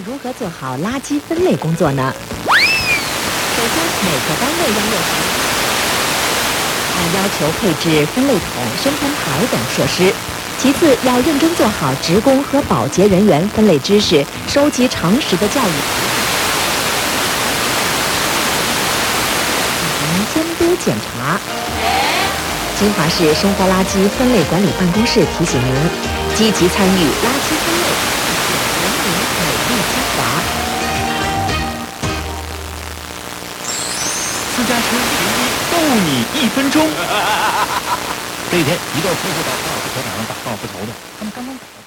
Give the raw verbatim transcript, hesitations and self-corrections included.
如何做好垃圾分类工作呢？首先，每个单位要落实按要求配置分类桶、宣传牌等设施。其次，要认真做好职工和保洁人员分类知识、收集常识的教育，进行监督检查。金华市生活垃圾分类管理办公室提醒您，积极参与垃圾分类，文明美丽金华。 私家车司机逗你一分钟。 这一天，一对夫妇到高尔夫球场上打高尔夫球去，他们刚刚打